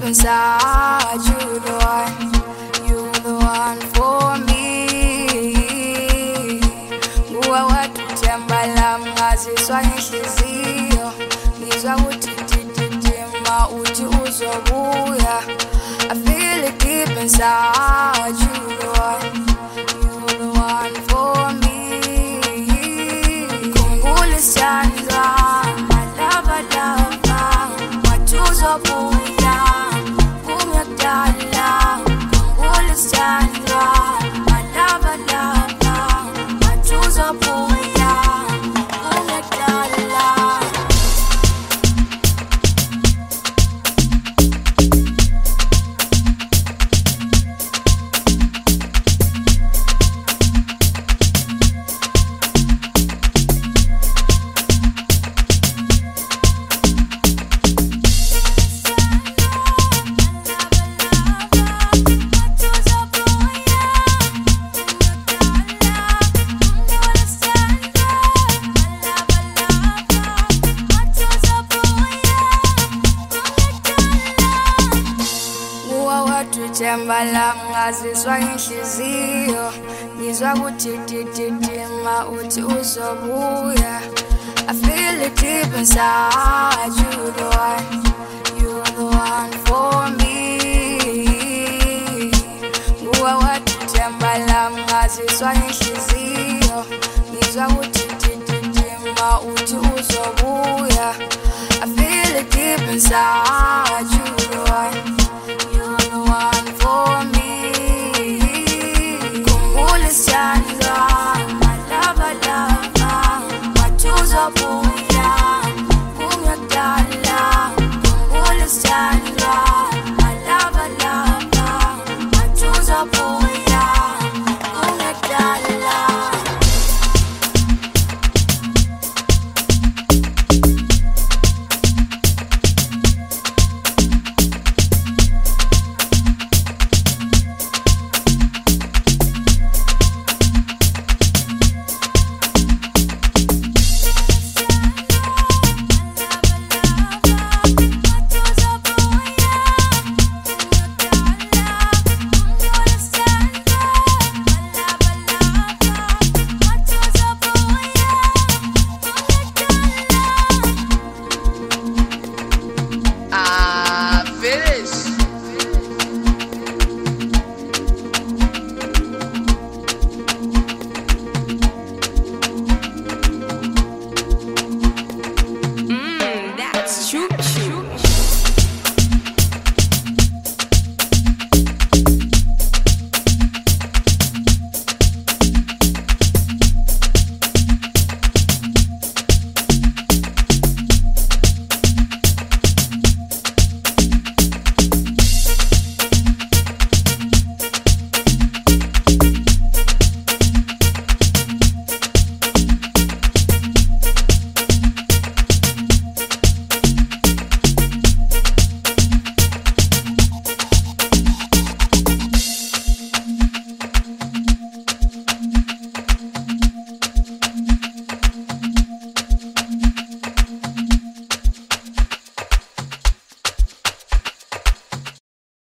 inside. You're the one for me. Nguwa watu tembala mngaziswa inhliziyo. Ngizwa uthi titima uthi uzobuya. I feel it deep inside. You're the one for me. Kunguli sandra, my lava lava, matuzobuya, kumyakdala. Kunguli sandra, my lava lava, matuzobuya, kumyakdala. Tembala mngaziswa inhliziyo. Ngizwa kuthi titima uthi uzobuya. I feel it deep inside. You're the one for me. Nguwa watu tembala mngaziswa inhliziyo. Ngizwa kuthi titima uthi uzobuya. I feel it deep inside.